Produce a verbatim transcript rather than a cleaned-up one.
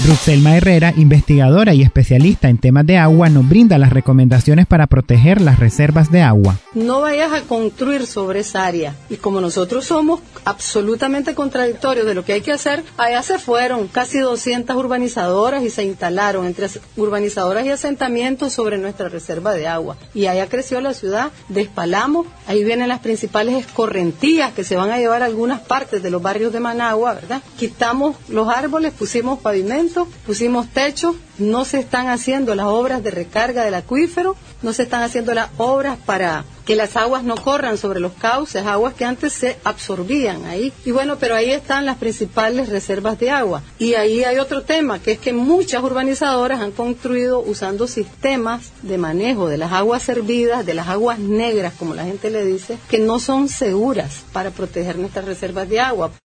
Ruxelma Herrera, investigadora y especialista en temas de agua, nos brinda las recomendaciones para proteger las reservas de agua. No vayas a construir sobre esa área. Y como nosotros somos absolutamente contradictorios de lo que hay que hacer, allá se fueron casi doscientas urbanizadoras y se instalaron entre urbanizadoras y asentamientos sobre nuestra reserva de agua. Y allá creció la ciudad, despalamos, ahí vienen las principales escorrentías que se van a llevar a algunas partes de los barrios de Managua, ¿verdad? Quitamos los árboles, pusimos pavimento, pusimos techos, no se están haciendo las obras de recarga del acuífero, no se están haciendo las obras para que las aguas no corran sobre los cauces, aguas que antes se absorbían ahí. Y bueno, pero ahí están las principales reservas de agua. Y ahí hay otro tema, que es que muchas urbanizadoras han construido usando sistemas de manejo de las aguas servidas, de las aguas negras, como la gente le dice, que no son seguras para proteger nuestras reservas de agua.